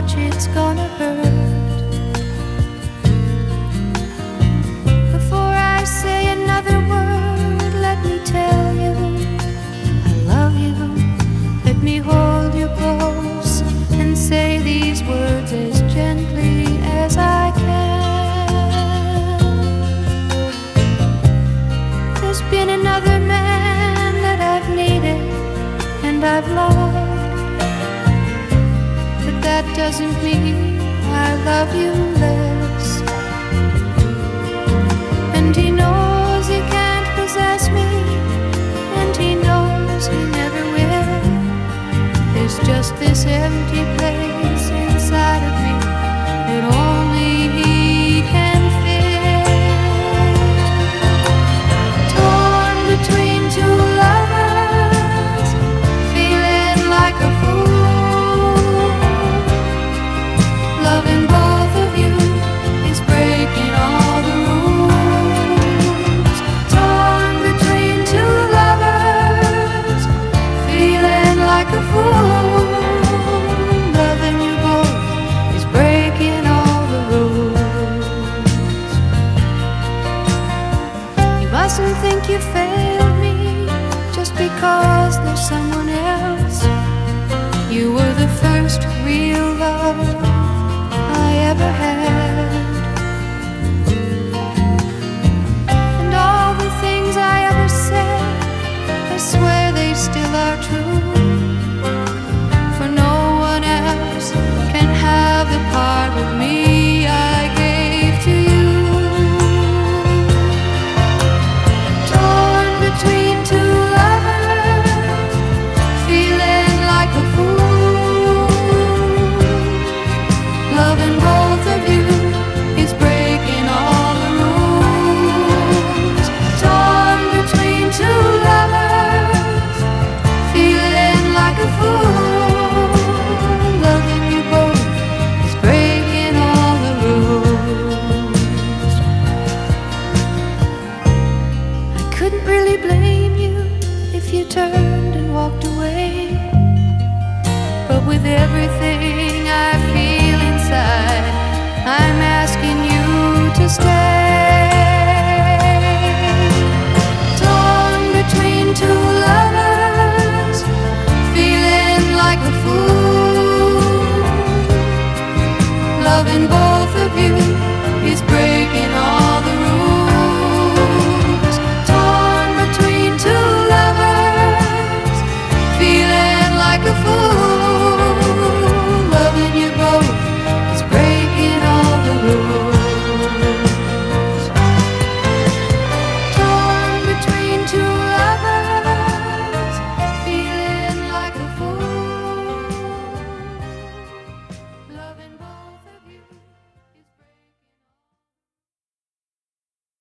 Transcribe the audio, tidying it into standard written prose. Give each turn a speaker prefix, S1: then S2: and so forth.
S1: much it's gonna hurt. Before I say another word, let me tell you I love you. Let me hold you close and say these words as gently as I can. There's been another man that I've needed and I've loved, but that doesn't mean I love you less. And he knows he can't possess me, and he knows he never will. There's just this empty place inside of me. It